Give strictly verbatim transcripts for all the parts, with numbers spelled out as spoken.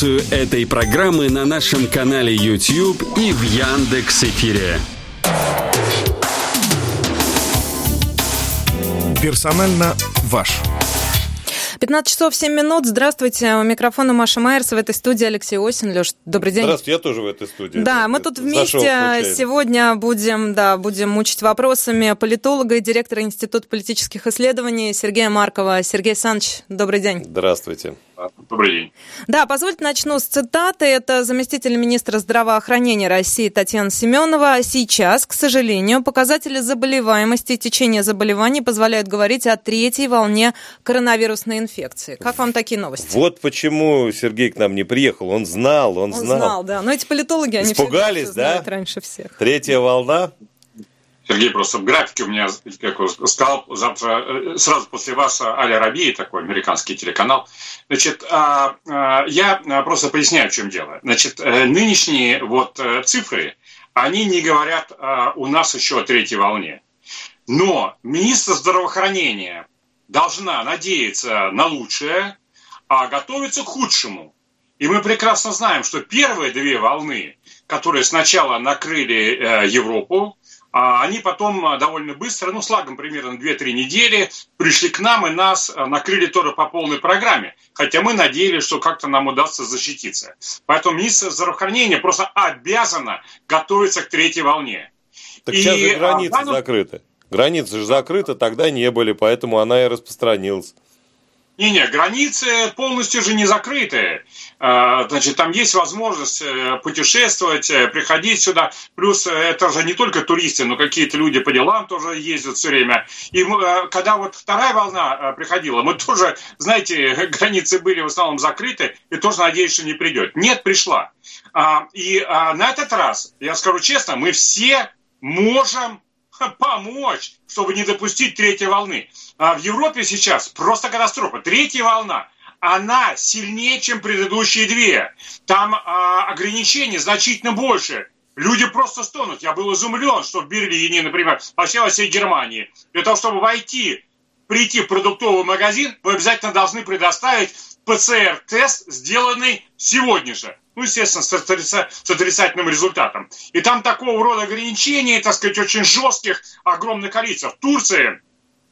трансляцию этой программы на нашем канале YouTube и в Яндекс.Эфире. Персонально ваш. пятнадцать часов семь минут. Здравствуйте. У микрофона Маша Майерс. В этой студии Алексей Осин. Леш, добрый день. Здравствуйте, я тоже в этой студии. Да, мы тут вместе сегодня будем, да, будем мучить вопросами политолога и директора Института политических исследований Сергея Маркова. Сергей Александрович, добрый день. Здравствуйте. Добрый день. Да, позвольте начну с цитаты. Это заместитель министра здравоохранения России Татьяна Семенова. Сейчас, к сожалению, показатели заболеваемости и течения заболеваний позволяют говорить о третьей волне коронавирусной инфекции. Как вам такие новости? Вот почему Сергей к нам не приехал. Он знал, он, он знал. Он знал, да. Но эти политологи, они испугались, все знают да? раньше всех. Третья волна? Сергей, просто в графике у меня, как он сказал, завтра, сразу после вас, Аль Арабия, такой американский телеканал. Значит, я просто поясняю, в чем дело. Значит, нынешние вот цифры, они не говорят у нас еще о третьей волне. Но министр здравоохранения должна надеяться на лучшее, а готовиться к худшему. И мы прекрасно знаем, что первые две волны, которые сначала накрыли Европу, они потом довольно быстро, ну, с лагом примерно две-три недели, пришли к нам и нас накрыли тоже по полной программе. Хотя мы надеялись, что как-то нам удастся защититься. Поэтому министр здравоохранения просто обязана готовиться к третьей волне. Так сейчас же границы а, закрыты. Границы же закрыты, тогда не были, поэтому она и распространилась. Не-не, границы полностью же не закрыты. Значит, там есть возможность путешествовать, приходить сюда. Плюс это же не только туристы, но какие-то люди по делам тоже ездят все время. И мы, когда вот вторая волна приходила, мы тоже, знаете, границы были в основном закрыты, и тоже надеялись, что не придет. Нет, пришла. И на этот раз, я скажу честно, мы все можем помочь, чтобы не допустить третьей волны. А в Европе сейчас просто катастрофа. Третья волна, она сильнее, чем предыдущие две. Там а, ограничений значительно больше. Люди просто стонут. Я был изумлен, что в Берлине, например, вообще во всей Германии, для того, чтобы войти, прийти в продуктовый магазин, вы обязательно должны предоставить ПЦР-тест, сделанный сегодня же. Ну, естественно, с, отрица... с отрицательным результатом. И там такого рода ограничений, так сказать, очень жестких, огромное количество. В Турции,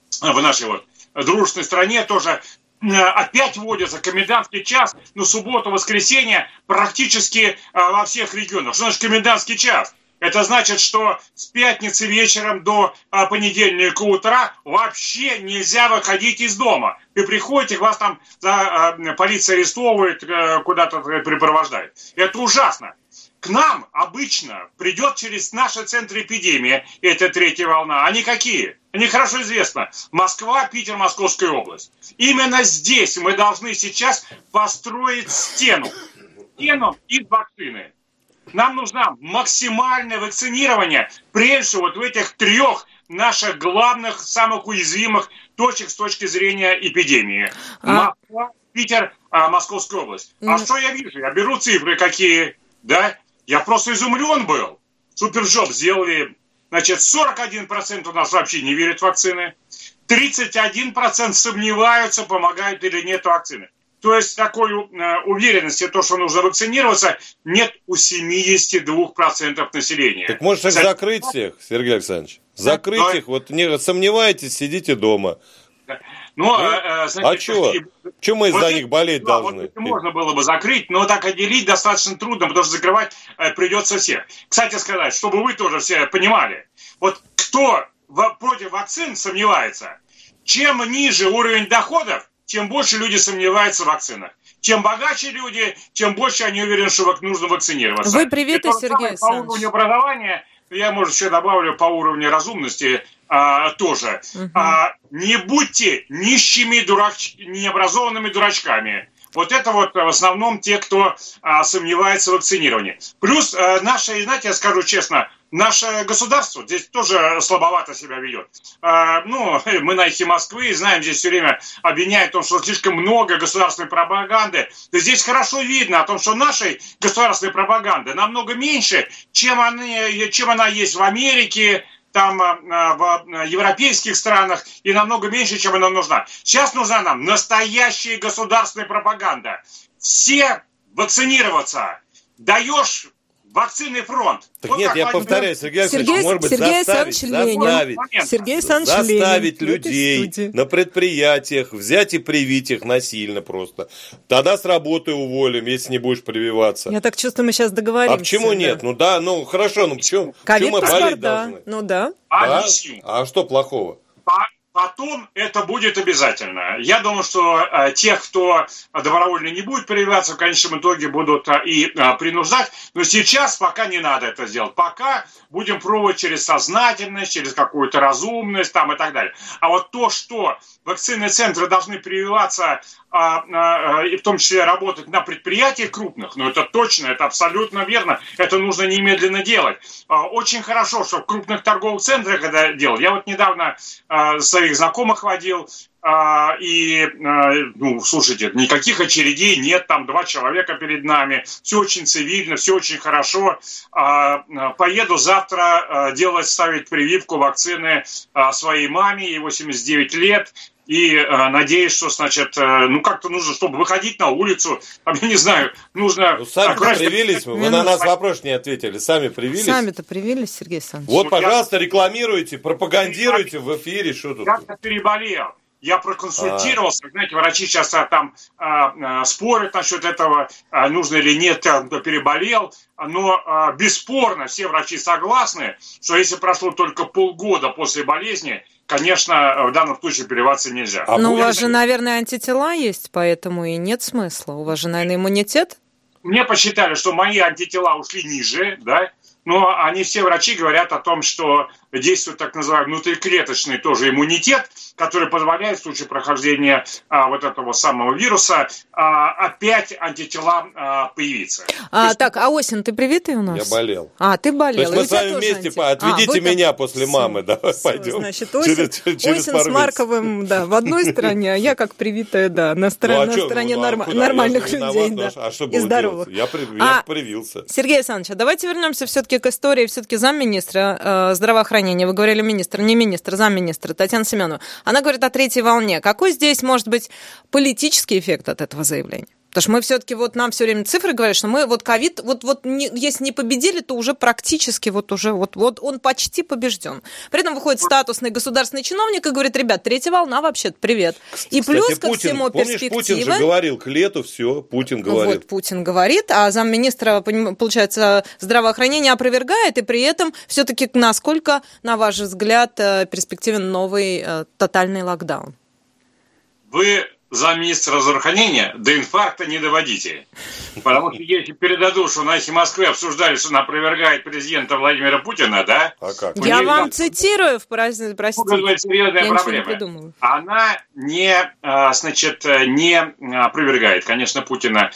в нашей вот дружественной стране, тоже опять вводится комендантский час на субботу, воскресенье практически во всех регионах. Что значит комендантский час? Это значит, что с пятницы вечером до а, понедельника утра вообще нельзя выходить из дома. Вы приходите, вас там а, а, полиция арестовывает, а, куда-то припровождает. Это ужасно. К нам обычно придет через наши центры эпидемии, эта третья волна. Они какие? Они хорошо известны. Москва, Питер, Московская область. Именно здесь мы должны сейчас построить стену. Стену из вакцины. Нам нужно максимальное вакцинирование, прежде всего, вот в этих трех наших главных, самых уязвимых точек с точки зрения эпидемии. А... Москва, Питер, Московская область. А mm. что я вижу? Я беру цифры какие, да? Я просто изумлен был. Суперджоп сделали, значит, сорок один процент у нас вообще не верят в вакцины, тридцать один процент сомневаются, помогают или нет вакцины. То есть такой э, уверенности, то, что нужно вакцинироваться, нет у семьдесят два процента населения. Так может их закрыть всех, Сергей Александрович? Закрыть да, их, вот не сомневайтесь, сидите дома. Да. Ну, э, э, знаете, а что? Чего мы из-за вот них болеть да, должны? Вот можно было бы закрыть, но так отделить достаточно трудно, потому что закрывать э, придется всех. Кстати сказать, чтобы вы тоже все понимали, вот кто в, против вакцин сомневается, чем ниже уровень доходов, тем больше люди сомневаются в вакцинах. Чем богаче люди, тем больше они уверены, что нужно вакцинироваться. Вы приветы, Сергей Александрович. По уровню образования, я, может, еще добавлю по уровню разумности а, тоже. Угу. А, не будьте нищими, дурач... необразованными дурачками. Вот это вот в основном те, кто а, сомневается в вакцинировании. Плюс а, наше, знаете, я скажу честно, наше государство здесь тоже слабовато себя ведет. А, ну, мы на эхе Москвы знаем, здесь все время обвиняют в том, что слишком много государственной пропаганды. Да здесь хорошо видно о том, что нашей государственной пропаганды намного меньше, чем, они, чем она есть в Америке, там в европейских странах, и намного меньше, чем она нужна. Сейчас нужна нам настоящая государственная пропаганда. Все вакцинироваться, даешь вакцинный фронт. Так вот нет, я Владимир... повторяю, Сергей Алексеевич, Сергей, может быть, Сергей заставить, заставить, Сергей Александрович заставить Ленин. людей на предприятиях взять и привить их насильно просто. Тогда с работы уволим, если не будешь прививаться. Я так чувствую, мы сейчас договоримся. А почему да. нет? Ну да, ну хорошо, ну почему, почему мы болеть должны? Ну да. А, а что плохого? Потом это будет обязательно. Я думаю, что э, тех, кто добровольно не будет прививаться, в конечном итоге будут э, и э, принуждать. Но сейчас пока не надо это сделать. Пока будем пробовать через сознательность, через какую-то разумность там, и так далее. А вот то, что вакцинные центры должны прививаться, э, э, и в том числе работать на предприятиях крупных, ну это точно, это абсолютно верно. Это нужно немедленно делать. Э, очень хорошо, что в крупных торговых центрах это делать. Я вот недавно э, своих знакомых водил, а, и, а, ну, слушайте, никаких очередей нет, там два человека перед нами, все очень цивильно, все очень хорошо. А, поеду завтра а, делать, ставить прививку вакцины а, своей маме, ей восемьдесят девять лет, и а, надеюсь, что, значит, а, ну, как-то нужно, чтобы выходить на улицу, там, я не знаю, нужно... Ну, сами-то а, привились, вы минус. На нас вопрос не ответили, сами привились. Сами-то привились, Сергей Александрович. Вот, пожалуйста, рекламируйте, пропагандируйте в эфире, что тут. Я переболел. Я проконсультировался, а. знаете, врачи сейчас а, там а, а, спорят насчет этого, а, нужно или нет, а, переболел, но а, бесспорно все врачи согласны, что если прошло только полгода после болезни, конечно, в данном случае прививаться нельзя. А но у вас же, наверное, антитела есть, поэтому и нет смысла. У вас же, наверное, иммунитет? Мне посчитали, что мои антитела ушли ниже, да, но они все врачи говорят о том, что действует так называемый внутриклеточный тоже иммунитет, который позволяет в случае прохождения а, вот этого самого вируса а, опять антитела а, появиться. А, есть... Так, а Осин, ты привитый у нас? Я болел. А, ты болел. То есть мы с вами вместе, анти... отведите а, меня там... после все, мамы, давай все, пойдем. Значит, Осин, через, через Осин с Марковым, да, в одной стороне, а я как привитая, да, на, стор... ну, а на что, стороне ну, норм... а нормальных людей, да, а что и здоровых. Я, при... а, я привился. Сергей Александрович, а давайте вернемся все-таки к истории, все-таки замминистра э, здравоохранения. Вы говорили министр, не министр, замминистра Татьяна Семенова. Она говорит о третьей волне. Какой здесь может быть политический эффект от этого заявления? Потому что мы все-таки, вот нам все время цифры говорят, что мы вот ковид, вот, вот не, если не победили, то уже практически вот уже, вот, вот он почти побежден. При этом выходит статусный государственный чиновник и говорит, ребят, третья волна вообще-то, привет. И Кстати, плюс ко Путин, всему помнишь, перспективы... Путин же говорил, к лету все, Путин говорит. Вот Путин говорит, а замминистра, получается, здравоохранения опровергает, и при этом все-таки насколько, на ваш взгляд, перспективен новый тотальный локдаун? Вы... замминистра здравоохранения до инфаркта не доводите. Потому что если передадут, что на эхе Москвы обсуждали, что она опровергает президента Владимира Путина, да? А как? Я вам там... цитирую, простите. Серьезная я проблема. Не она не, значит, не опровергает, конечно, Путина.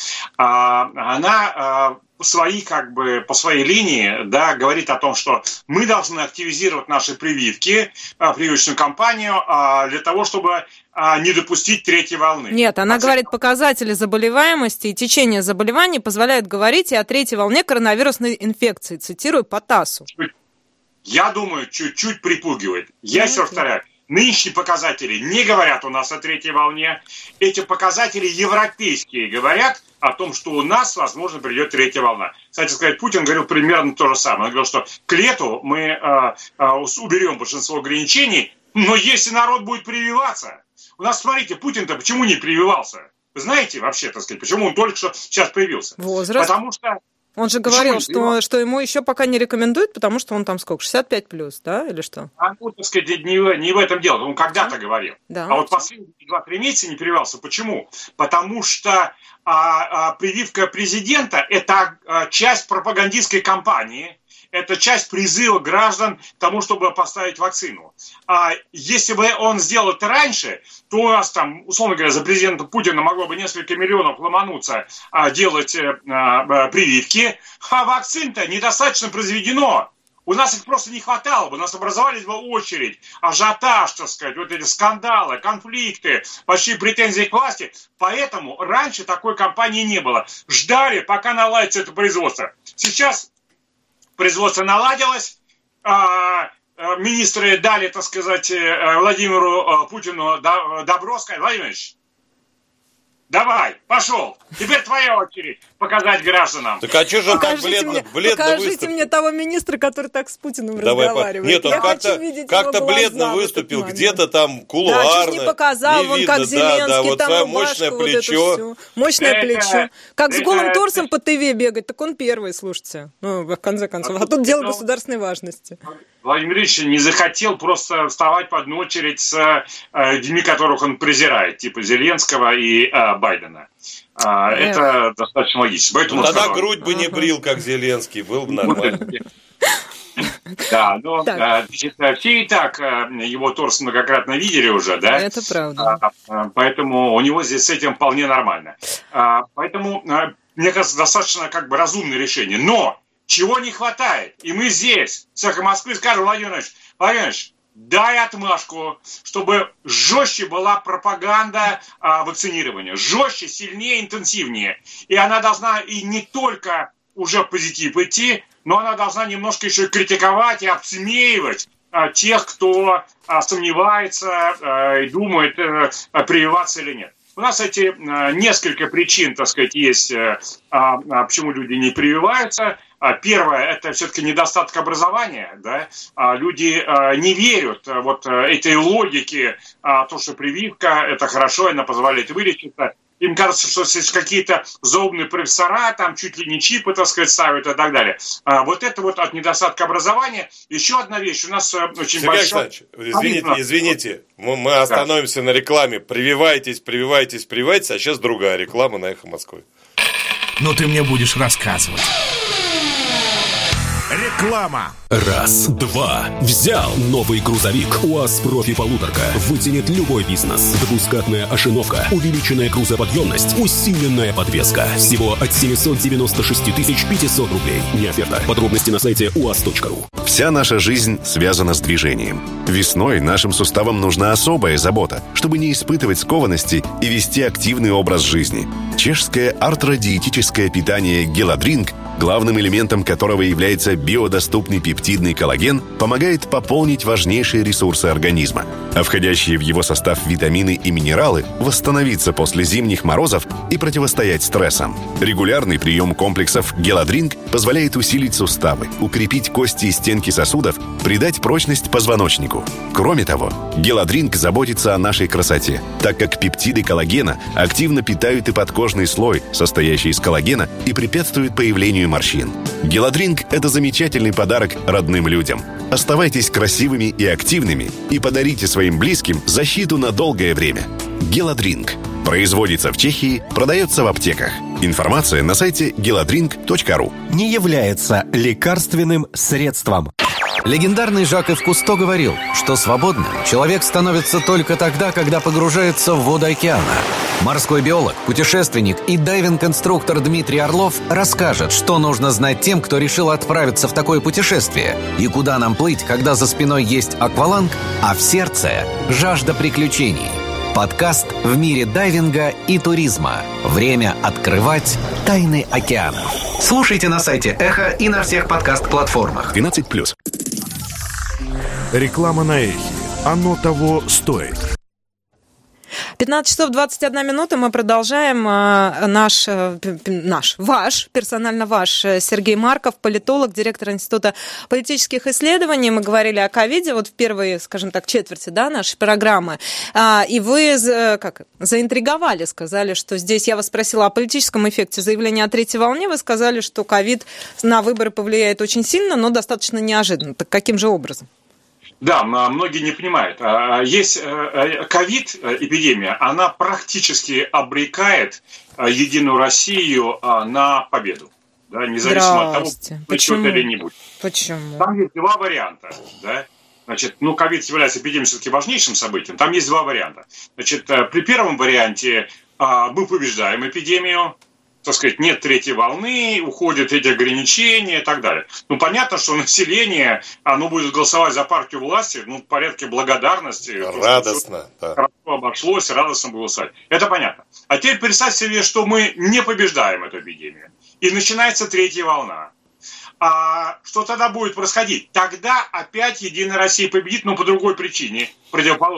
Она свои, как бы, по своей линии, да, говорит о том, что мы должны активизировать наши прививки, прививочную кампанию для того, чтобы не допустить третьей волны. Нет, она а говорит, показатели заболеваемости и течение заболеваний позволяют говорить и о третьей волне коронавирусной инфекции. Цитирую по ТАССу. Я думаю, чуть-чуть припугивает. Я еще повторяю. Нынешние показатели не говорят у нас о третьей волне. Эти показатели европейские говорят о том, что у нас, возможно, придет третья волна. Кстати сказать, Путин говорил примерно то же самое. Он говорил, что к лету мы э, э, уберем большинство ограничений, но если народ будет прививаться... У нас, смотрите, Путин-то почему не прививался? Вы знаете вообще, так сказать, почему он только что сейчас привился? Возраст. Потому что... Он же говорил, что, что ему еще пока не рекомендуют, потому что он там сколько, шестьдесят пять плюс, да, или что? А, ну, так сказать, не, не в этом дело, он когда-то говорил. Да. А вот последние два-три месяца не прививался. Почему? Потому что а, а, прививка президента – это а, часть пропагандистской кампании, это часть призыва граждан к тому, чтобы поставить вакцину. А если бы он сделал это раньше, то у нас там, условно говоря, за президента Путина могло бы несколько миллионов ломануться а, делать а, прививки, а вакцин-то недостаточно произведено. У нас их просто не хватало бы, у нас образовались бы очередь, ажиотаж, так сказать, вот эти скандалы, конфликты, большие претензии к власти. Поэтому раньше такой кампании не было. Ждали, пока наладится это производство. Сейчас производство наладилось, министры дали, так сказать, Владимиру Путину добро сказать, Владимир Ильич, давай, пошел. Теперь твоя очередь показать гражданам. Так а что же он так Покажите бледно, мне, бледно покажите выступил? мне того министра, который так с Путиным Давай, разговаривает. Нет, он Я как-то, хочу видеть как-то его глаза бледно в этот выступил, момент. где-то там Да, кулуарно. чуть не показал, не вон видно, как Зеленский, да, да, вот там свое рубашку, мощное вот плечо. это все. Мощное Это- плечо. Как с это- голым торсом по ТВ бегать, так он первый, слушайте. Ну, в конце концов. А тут дело Ну, государственной важности. Владимир Ильич не захотел просто вставать под одну очередь с э, людьми, которых он презирает, типа Зеленского и э, Байдена. А, это достаточно логично. Поэтому Ну, он тогда сказал. грудь бы не брил, как Зеленский, был бы нормально. Да, но Так. э, значит, все и так э, его торс многократно видели уже, да? Это правда. А, а, Поэтому у него здесь с этим вполне нормально. А, Поэтому, а, мне кажется, достаточно как бы разумное решение. Но чего не хватает? И мы здесь, с «Эхо Москвы», скажем, Владимир Владимирович, Владимир Владимирович, дай отмашку, чтобы жестче была пропаганда а, вакцинирования. Жестче, сильнее, интенсивнее. И она должна и не только уже в позитив идти, но она должна немножко еще критиковать и обсмеивать а, тех, кто а, сомневается а, и думает, а, прививаться или нет. У нас эти а, несколько причин, так сказать, есть, а, а, почему люди не прививаются. А, Первое – это все-таки недостаток образования. Да? А, Люди а, не верят а, вот а, этой логике, а, то, что прививка – это хорошо, она позволяет вылечиться. Им кажется, что есть какие-то злобные профессора, там чуть ли не чипы, так сказать, ставят и так далее. А, вот это вот от недостатка образования. Еще одна вещь. У нас а, очень Сергей большой... Александрович, извините, извините, мы, мы остановимся на рекламе. Прививайтесь, прививайтесь, прививайтесь, а сейчас другая реклама на «Эхо Москвы». Но ты мне будешь рассказывать. Реклама. Раз, два. Взял новый грузовик УАЗ Профи Полуторка. Вытянет любой бизнес. Двускатная ошиновка, увеличенная грузоподъемность, усиленная подвеска. Всего от семьсот девяносто шесть тысяч пятьсот рублей. Не оферта. Подробности на сайте уаз точка ру. Вся наша жизнь связана с движением. Весной нашим суставам нужна особая забота, чтобы не испытывать скованности и вести активный образ жизни. Чешское артродиетическое питание «Геладринк», главным элементом которого является биодоступный пептидный коллаген, помогает пополнить важнейшие ресурсы организма, а входящие в его состав витамины и минералы восстановиться после зимних морозов и противостоять стрессам. Регулярный прием комплексов «Геладринк» позволяет усилить суставы, укрепить кости и стенки сосудов, придать прочность позвоночнику. Кроме того, «Геладринк» заботится о нашей красоте, так как пептиды коллагена активно питают и подкожный слой, состоящий из коллагена, и препятствуют появлению морщин. «Геладринк» — это замечательный подарок родным людям. Оставайтесь красивыми и активными и подарите своим близким защиту на долгое время. «Геладринк» производится в Чехии, продается в аптеках. Информация на сайте геладринк точка ру. Не является лекарственным средством. Легендарный Жак-Ив Кусто говорил, что свободным человек становится только тогда, когда погружается в воды океана. Морской биолог, путешественник и дайвинг-инструктор Дмитрий Орлов расскажет, что нужно знать тем, кто решил отправиться в такое путешествие, и куда нам плыть, когда за спиной есть акваланг, а в сердце – жажда приключений. Подкаст «В мире дайвинга и туризма». Время открывать тайны океанов. Слушайте на сайте Эхо и на всех подкаст-платформах. двенадцать плюс. Реклама на Эхе. Оно того стоит. пятнадцать часов двадцать одна минута. Мы продолжаем. Наш, наш, ваш, персонально ваш Сергей Марков, политолог, директор Института политических исследований. Мы говорили о ковиде вот в первой, скажем так, четверти, да, нашей программы. И вы как, заинтриговали, сказали, что здесь, я вас спросила о политическом эффекте заявления о третьей волне, вы сказали, что ковид на выборы повлияет очень сильно, но достаточно неожиданно. Так каким же образом? Да, многие не понимают. Есть ковид, эпидемия, она практически обрекает Единую Россию на победу. Да, независимо от того, будет или не будет. Почему? Там есть два варианта. Да? Значит, ну, ковид является эпидемией все-таки важнейшим событием. Там есть два варианта. Значит, при первом варианте мы побеждаем эпидемию, так сказать, нет третьей волны, уходят эти ограничения и так далее. Ну, понятно, что население, оно будет голосовать за партию власти, ну, в порядке благодарности. Радостно. Да. Хорошо обошлось, радостно будет голосовать. Это понятно. А теперь представьте себе, что мы не побеждаем эту эпидемию. И начинается третья волна. А что тогда будет происходить? Тогда опять Единая Россия победит, но по другой причине, противоположной.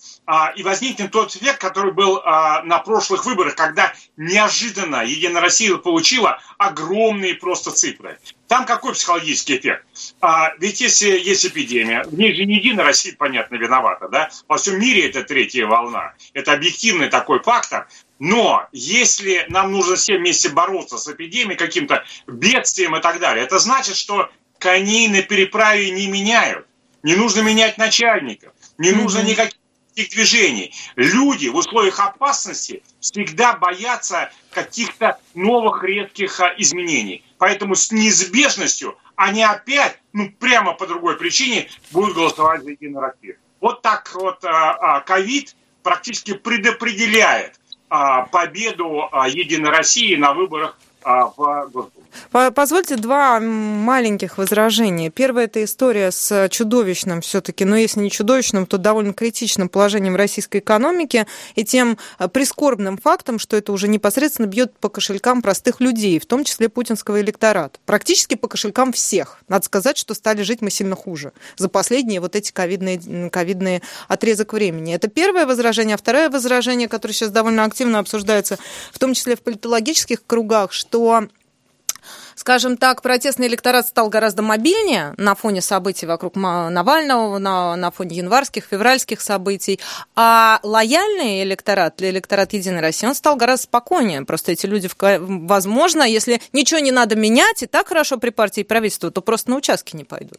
а, и возникнет тот эффект, который был а, на прошлых выборах, когда неожиданно Единая Россия получила огромные просто цифры. Там какой психологический эффект? А, ведь если есть эпидемия, в ней же не Единая Россия, понятно, виновата, да? Во всем мире это третья волна. Это объективный такой фактор. Но если нам нужно все вместе бороться с эпидемией, каким-то бедствием и так далее, это значит, что коней на переправе не меняют. Не нужно менять начальников, не нужно никаких движений. Люди в условиях опасности всегда боятся каких-то новых редких изменений. Поэтому с неизбежностью они опять, ну прямо по другой причине, будут голосовать за Единую Россию. Вот так вот ковид практически предопределяет победу Единой России на выборах в Госдуму. Позвольте два маленьких возражения. Первое – это история с чудовищным все-таки, но если не чудовищным, то довольно критичным положением российской экономики и тем прискорбным фактом, что это уже непосредственно бьет по кошелькам простых людей, в том числе путинского электората. Практически по кошелькам всех. Надо сказать, что стали жить мы сильно хуже за последние вот эти ковидные, ковидные отрезок времени. Это первое возражение. А второе возражение, которое сейчас довольно активно обсуждается, в том числе в политологических кругах, что, скажем так, протестный электорат стал гораздо мобильнее на фоне событий вокруг Навального, на, на фоне январских, февральских событий, а лояльный электорат, электорат Единой России, он стал гораздо спокойнее. Просто эти люди, возможно, если ничего не надо менять, и так хорошо при партии и правительстве, то просто на участки не пойдут.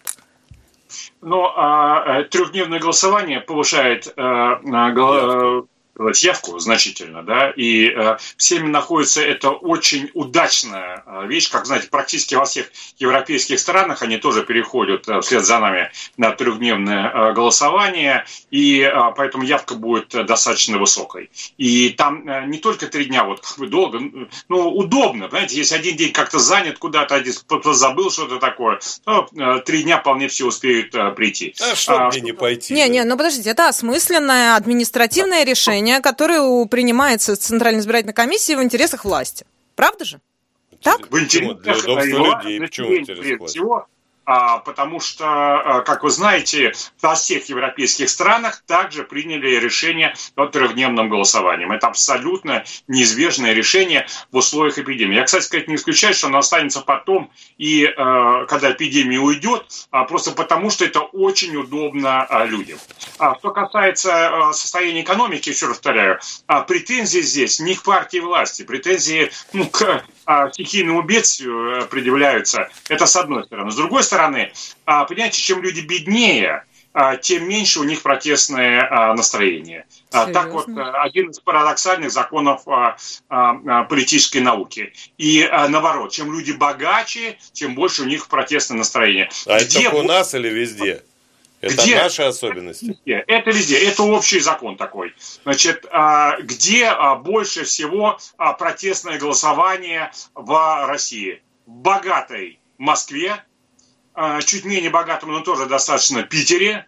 Но а, трехдневное голосование повышает а, гол... явку значительно, да, и э, всеми находится это очень удачная э, вещь, как, знаете, практически во всех европейских странах они тоже переходят э, вслед за нами на трехдневное э, голосование, и э, поэтому явка будет э, достаточно высокой. И там э, не только три дня, вот как бы долго, ну, удобно, понимаете, если один день как-то занят куда-то, один кто-то забыл что-то такое, то э, три дня вполне все успеют э, прийти. А что а, мне не пойти? Не, не, ну подождите, это осмысленное административное решение, которое принимается Центральной избирательной комиссией в интересах власти. Правда же? Так? В интересах для удобства людей. Почему в интересах власти? Всего, а, потому что, как вы знаете, во всех европейских странах также приняли решение о трехдневном голосовании. Это абсолютно неизбежное решение в условиях эпидемии. Я, кстати сказать, не исключаю, что оно останется потом, и э, когда эпидемия уйдет, а, просто потому, что это очень удобно а, людям. А, что касается а, состояния экономики, еще раз повторяю, а, претензии здесь не к партии власти, претензии ну, к а, стихийному бедствию предъявляются. Это с одной стороны. С другой стороны, стороны, понимаете, чем люди беднее, тем меньше у них протестное настроение. Серьезно? Так вот, один из парадоксальных законов политической науки. И наоборот, чем люди богаче, тем больше у них протестное настроение. А Где это только у нас или везде? Это где? Наши особенности? Это везде. Это общий закон такой. Значит, где больше всего протестное голосование в России? В богатой Москве, чуть менее богатом, но тоже достаточно Питере,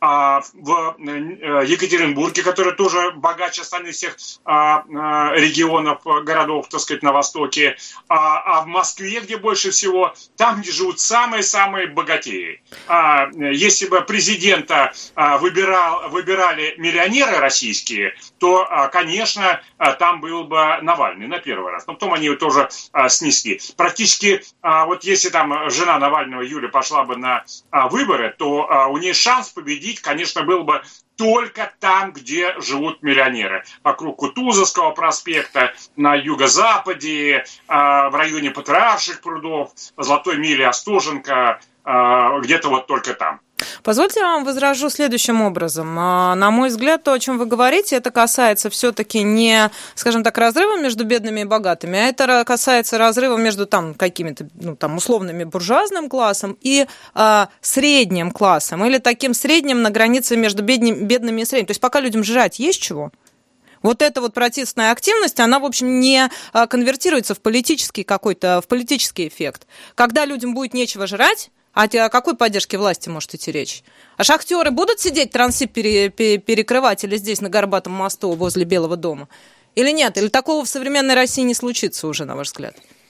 в Екатеринбурге, который тоже богаче остальных всех регионов, городов, так сказать, на востоке, а в Москве, где больше всего, там, где живут самые-самые богатеи. Если бы президента выбирал, выбирали миллионеры российские, то, конечно, там был бы Навальный на первый раз. Но потом они его тоже снесли. Практически, вот если там жена Навального, Юля, пошла бы на выборы, то у нее шанс победить, конечно, был бы только там, где живут миллионеры. Вокруг Кутузовского проспекта, на юго-западе, в районе Патриарших прудов, Золотой мили, Остоженко, где-то вот только там. Позвольте я вам возражу следующим образом. На мой взгляд, то, о чем вы говорите, это касается все-таки не, скажем так, разрыва между бедными и богатыми, а это касается разрыва между там какими-то, ну, там, условными буржуазным классом и э, средним классом, или таким средним на границе между бедными, бедными и средними. То есть пока людям жрать есть чего, вот эта вот протестная активность, она, в общем, не конвертируется в политический какой-то, в политический эффект. Когда людям будет нечего жрать, а о какой поддержке власти может идти речь? А шахтеры будут сидеть, трансип пере, пере, перекрывать или здесь на Горбатом мосту возле Белого дома? Или нет? Или такого в современной России не случится уже, на ваш взгляд?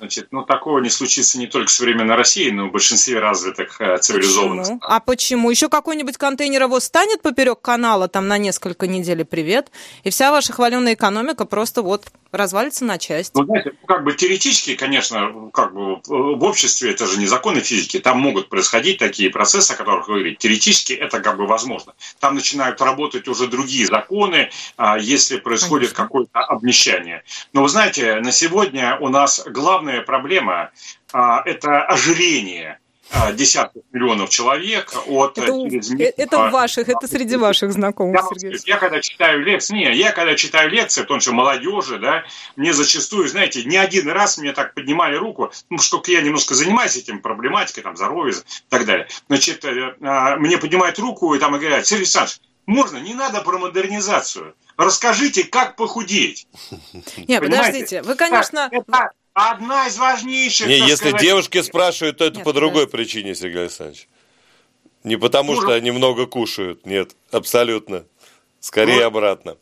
Значит, ну, такого не случится не только в современной России, но и в большинстве развитых э, цивилизованных Почему? стран. А почему? Еще какой-нибудь контейнеровоз станет поперек канала там на несколько недель, и привет, и вся ваша хваленая экономика просто вот развалится на части. Ну, знаете, как бы теоретически, конечно, как бы в обществе это же не законы физики, там могут происходить такие процессы, о которых вы говорите. Теоретически это как бы возможно. Там начинают работать уже другие законы, если происходит конечно. Какое-то обнищание. Но вы знаете, на сегодня у нас главная проблема – это ожирение десятков миллионов человек от это, через это у ваших, это среди ваших знакомых, я, Сергей. Я когда читаю лекции, не, я когда читаю лекции, в том числе молодежи, да, мне зачастую, знаете, не один раз мне так поднимали руку, ну, что я немножко занимаюсь этим проблематикой, там, здоровья и так далее. Значит, мне поднимают руку и там и говорят: Сергей Александрович, можно, не надо про модернизацию. Расскажите, как похудеть. Нет, подождите, вы, конечно... Это одна из важнейших... Не, если сказать... девушки спрашивают, то это Нет, по другой подожди. причине, Сергей Александрович. Не потому, Может... что они много кушают. Нет, абсолютно. Скорее Вот. обратно.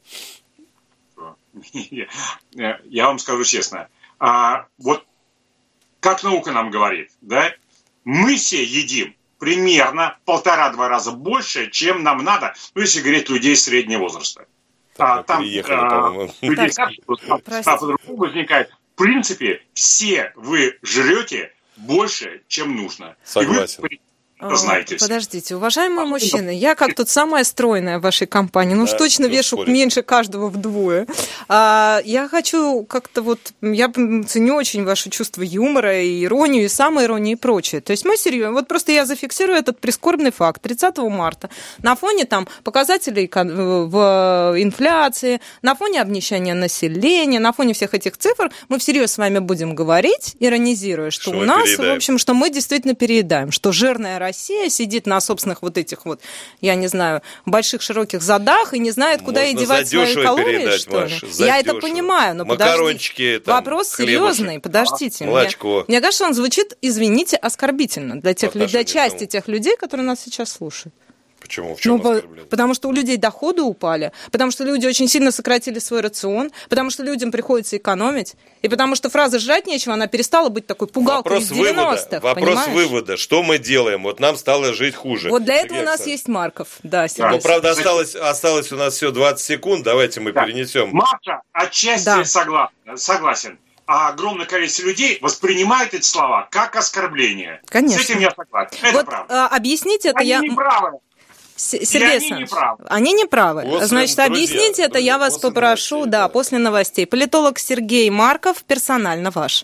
Я вам скажу честно. А, вот как наука нам говорит, да, мы все едим примерно полтора-два раза больше, чем нам надо, ну, если говорить людей среднего возраста. Так, а, там приехали, а, по-моему. людей а по-другому возникает. В принципе, все вы жрете больше, чем нужно. Согласен. И вы это знаете. Подождите, уважаемые мужчины, я как тут самая стройная в вашей компании, ну уж Да, точно кто вешу спорит? меньше каждого вдвое. А, я хочу как-то вот, я ценю очень ваше чувство юмора и иронию, и самоиронию и прочее. То есть мы серьезно, вот просто я зафиксирую этот прискорбный факт. тридцатого марта на фоне там показателей в инфляции, на фоне обнищания населения, на фоне всех этих цифр мы всерьез с вами будем говорить, иронизируя, что, Что у мы нас, переедаем. в общем, что мы действительно переедаем, что жирная Россия Россия сидит на собственных вот этих вот, я не знаю, больших широких задах и не знает, куда ей девать свои калории, что ли. Я это понимаю, но Макарончики, подождите. Вопрос серьезный, подождите. Молочко. Мне, мне кажется, он звучит, извините, оскорбительно для, тех, для части тех людей, которые нас сейчас слушают. Почему? В чем ну, оскорбление? Потому что у людей доходы упали, потому что люди очень сильно сократили свой рацион, потому что людям приходится экономить, и потому что фраза «жрать нечего», она перестала быть такой пугалкой Вопрос из девяностых. Вывода. Вопрос понимаешь? вывода. Что мы делаем? Вот нам стало жить хуже. Вот для Сергей этого у нас Александрович. есть Марков. Да, Сергей. Ну, правда, осталось, осталось у нас все двадцать секунд. Давайте мы да. перенесем. Маша, отчасти да. согласен. согласен. А огромное количество людей воспринимает эти слова как оскорбление. Конечно. С этим я согласен. Это вот, правда. А, объясните это. Они я... не правы. Сергей они не правы. Они не правы. После, Значит, друзья, объясните это, друзья, я вас после попрошу, новостей, да, да. после новостей. Политолог Сергей Марков, персонально ваш.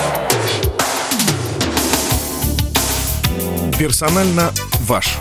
Персонально ваш.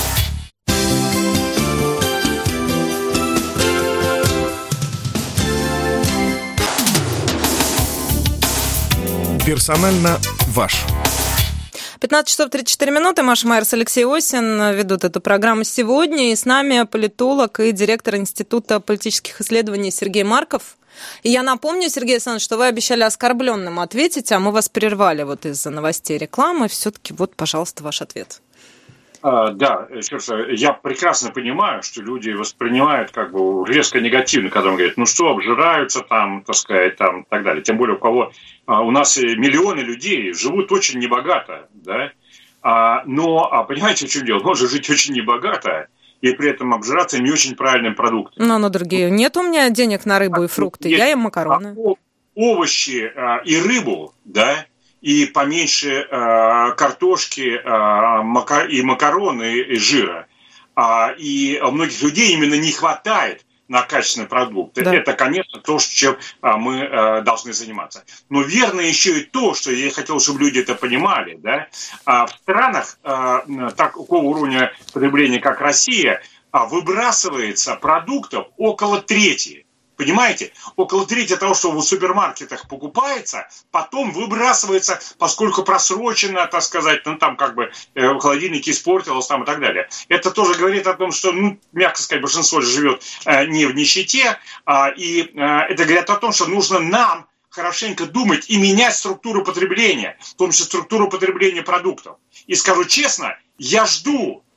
Персонально ваш. пятнадцать часов тридцать четыре минуты. Маша Майерс, Алексей Осин ведут эту программу сегодня. И с нами политолог и директор Института политических исследований Сергей Марков. И я напомню, Сергей Александрович, что вы обещали оскорбленным ответить, а мы вас прервали вот из-за новостей рекламы. Все-таки вот, пожалуйста, ваш ответ. А, да, я прекрасно понимаю, что люди воспринимают как бы резко негативно, когда он говорит, ну что, обжираются там, так сказать, там, и так далее. Тем более у кого а, у нас миллионы людей живут очень небогато, да. А, но, а, понимаете, в чем дело? Можно жить очень небогато и при этом обжираться не очень правильным продуктом. Ну, ну, другие. Нет у меня денег на рыбу и фрукты. Есть, я ем макароны. А, овощи а, и рыбу, да. И поменьше э, картошки э, мака, и макароны и жира. А, и у многих людей именно не хватает на качественные продукты. Да. Это, конечно, то, чем а, мы а, должны заниматься. Но верно еще и то, что я хотел, чтобы люди это понимали. Да? А, в странах а, такого уровня потребления, как Россия, а, выбрасывается продуктов около трети. Понимаете? Около трети того, что в супермаркетах покупается, потом выбрасывается, поскольку просрочено, так сказать, ну там как бы э, в холодильнике испортилось там и так далее. Это тоже говорит о том, что, ну, мягко сказать, большинство живет э, не в нищете, э, и э, это говорит о том, что нужно нам хорошенько думать и менять структуру потребления, в том числе структуру потребления продуктов. И скажу честно, я жду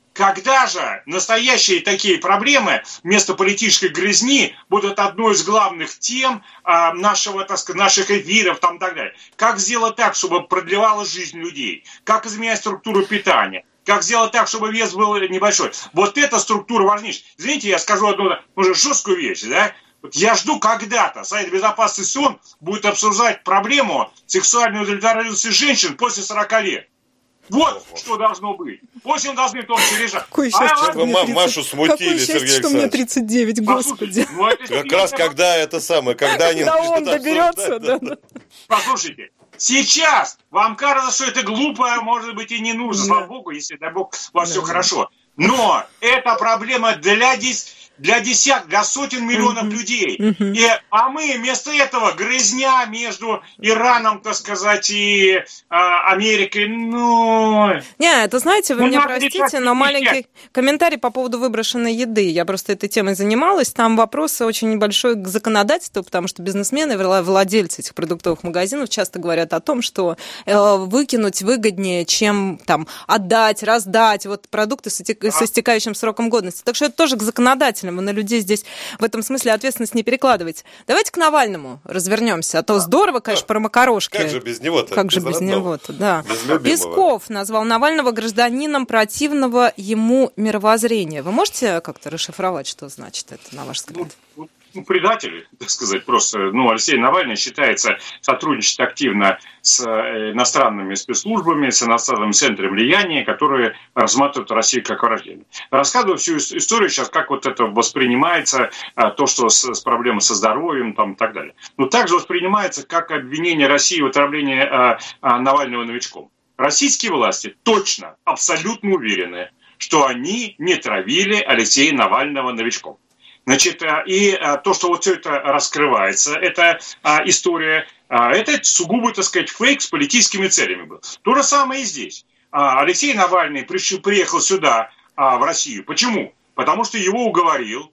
Когда же настоящие такие проблемы вместо политической грязни будут одной из главных тем а, нашего, так сказать, наших эфиров там, и так далее? Как сделать так, чтобы продлевалась жизнь людей? Как изменять структуру питания? Как сделать так, чтобы вес был небольшой? Вот эта структура важнейшая. Извините, я скажу одну уже жесткую вещь, да? Вот я жду когда-то Совет Безопасности ООН будет обсуждать проблему сексуальной удовлетворенности женщин после сорока лет. Вот что должно быть. Восемь должны только лежать. Какое счастье, что вы Машу смутили, Сергей Александрович. Что мне тридцать девять, господи. Ну, это как раз когда это самое, когда они... Когда он доберется, да. Послушайте, сейчас вам кажется, что это глупо, может быть, и не нужно, слава богу, если, дай бог, у вас все хорошо. Но это проблема для десяти... для десятков, для сотен миллионов uh-huh. людей. Uh-huh. И, а мы вместо этого грызня между Ираном, так сказать, и э, Америкой, ну... Не, это, знаете, вы ну, меня простите, но маленький комментарий по поводу выброшенной еды. Я просто этой темой занималась. Там вопрос очень небольшой к законодательству, потому что бизнесмены, владельцы этих продуктовых магазинов часто говорят о том, что э, выкинуть выгоднее, чем там отдать, раздать вот продукты с, истек... со истекающим сроком годности. Так что это тоже к законодателям. Вы на людей здесь в этом смысле ответственность не перекладываете. Давайте к Навальному развернемся. А то здорово, конечно, про макарошки. Как же без него-то? Как же без, без него-то, да. Без Песков назвал Навального гражданином противного ему мировоззрения. Вы можете как-то расшифровать, что значит это, на ваш взгляд? Ну, предатели, так сказать, просто. Ну, Алексей Навальный считается сотрудничать активно с иностранными спецслужбами, с иностранным центром влияния, которые рассматривают Россию как враждебную. Рассказываю всю историю сейчас, как вот это воспринимается, то, что с, с проблемой со здоровьем там, и так далее. Но также воспринимается как обвинение России в отравлении а, а, Навального новичком. Российские власти точно, абсолютно уверены, что они не травили Алексея Навального новичком. Значит, и то, что вот все это раскрывается, эта история, это сугубо, так сказать, фейк с политическими целями был. То же самое и здесь. Алексей Навальный приехал сюда, в Россию. Почему? Потому что его уговорил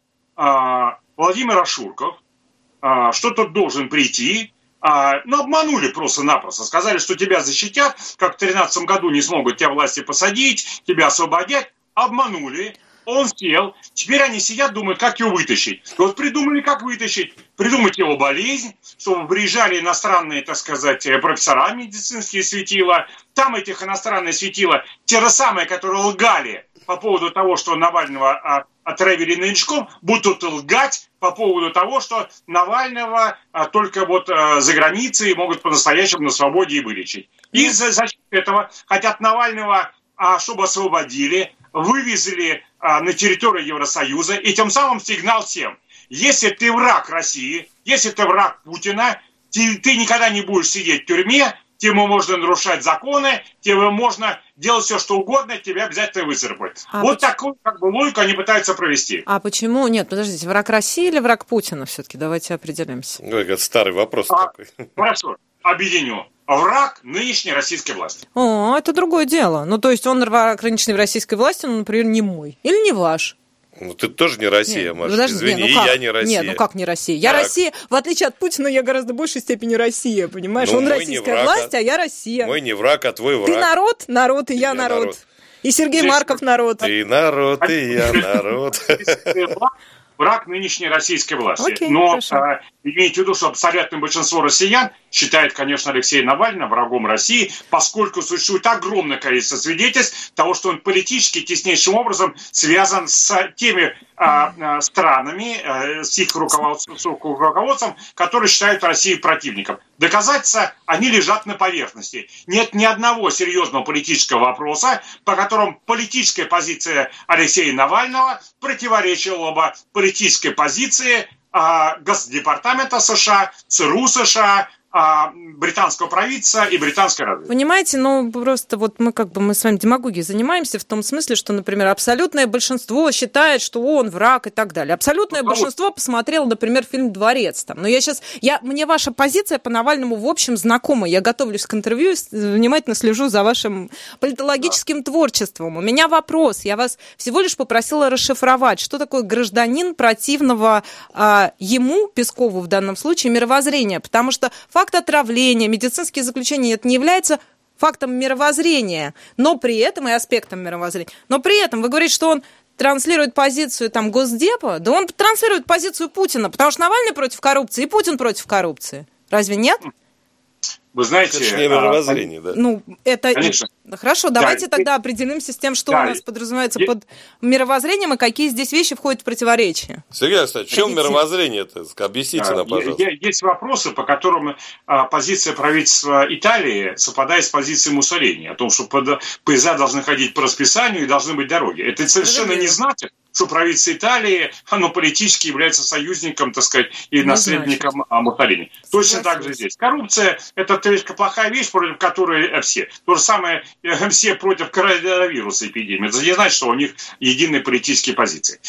Владимир Ашурков, что тот должен прийти. Ну, обманули просто-напросто. Сказали, что тебя защитят, как в две тысячи тринадцатом году не смогут тебя власти посадить, тебя освободят. Обманули. Он сел, теперь они сидят, думают, как его вытащить. Вот придумали, как вытащить. Придумать его болезнь, чтобы приезжали иностранные, так сказать, профессора медицинские светила. Там этих иностранных светила, те же самые, которые лгали по поводу того, что Навального отравили новичком, будут лгать по поводу того, что Навального только вот за границей могут по-настоящему на свободе и вылечить. И за защиту этого хотят Навального, чтобы освободили, вывезли а, на территорию Евросоюза, и тем самым сигнал всем. Если ты враг России, если ты враг Путина, ты, ты никогда не будешь сидеть в тюрьме, тебе можно нарушать законы, тебе можно делать все, что угодно, тебя обязательно выцарапают. А вот почему? Такую как бы логику они пытаются провести. А почему? Нет, подождите, враг России или враг Путина все-таки? Давайте определимся. Ну, это старый вопрос а, такой. Хорошо, объединю. Враг нынешней российской власти. О, это другое дело. Ну, то есть он враг нынешней российской власти, ну, например, не мой. Или не ваш. Ну, ты тоже не Россия, Маша. Подожди, извини, не, ну и я не Россия. Нет, ну как не Россия? Я так. Россия, в отличие от Путина, я гораздо большей степени Россия, понимаешь? Ну, он российская враг, власть, а я Россия. Мой не враг, а твой враг. Ты народ, народ, и, и я, я народ. народ. И Сергей Здесь... Марков народ. Ты народ, и я народ. Враг нынешней российской власти. Окей, Но а, имейте в виду, что абсолютное большинство россиян считает, конечно, Алексея Навального врагом России, поскольку существует огромное количество свидетельств того, что он политически теснейшим образом связан с теми а, странами, а, с их руководством, с руководством, которые считают Россию противником. Доказательства, они лежат на поверхности. Нет ни одного серьезного политического вопроса, по которому политическая позиция Алексея Навального противоречила бы политической позиции а, Госдепартамента США, ЦРУ США, а, британского правительства и британской разведки. Понимаете, ну просто вот мы как бы мы с вами демагогией занимаемся в том смысле, что, например, абсолютное большинство считает, что он враг и так далее. Абсолютное ну, большинство посмотрело, например, фильм «Дворец». Там. Но я сейчас, я, мне ваша позиция по Навальному в общем знакома. Я готовлюсь к интервью, внимательно слежу за вашим политологическим да. творчеством. У меня вопрос. Я вас всего лишь попросила расшифровать, что такое гражданин противного а, ему, Пескову в данном случае, мировоззрения. Потому что факт отравления, медицинские заключения, это не является фактом мировоззрения, но при этом и аспектом мировоззрения. Но при этом вы говорите, что он транслирует позицию там Госдепа, да он транслирует позицию Путина, потому что Навальный против коррупции и Путин против коррупции. Разве нет? Вы знаете... Это не мировоззрение, а, да. Ну, это... Конечно. Хорошо, давайте да, тогда определимся с тем, что да, у нас подразумевается я... под мировоззрением и какие здесь вещи входят в противоречие. Сергей Александрович, в чем мировоззрение-то? Объясните нам, пожалуйста. Есть вопросы, по которым а, позиция правительства Италии совпадает с позицией Муссолини, о том, что под, поезда должны ходить по расписанию и должны быть дороги. Это совершенно не значит, что правительство Италии, оно политически является союзником, так сказать, и наследником Муссолини. Точно так же здесь. Коррупция – это плохая вещь, против которой все. То же самое, все против коронавируса эпидемии. Это не значит, что у них единые политические позиции.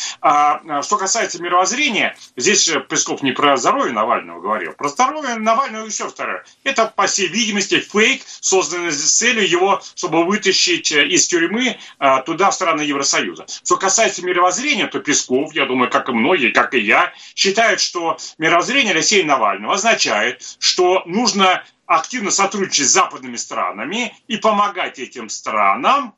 А что касается мировоззрения, здесь Песков не про здоровье Навального говорил. Про здоровье Навального еще второе. Это, по всей видимости, фейк, созданный с целью его, чтобы вытащить из тюрьмы туда, в страны Евросоюза. Что касается мировоззрения, то Песков, я думаю, как и многие, как и я, считают, что мировоззрение Алексея Навального означает, что нужно активно сотрудничать с западными странами и помогать этим странам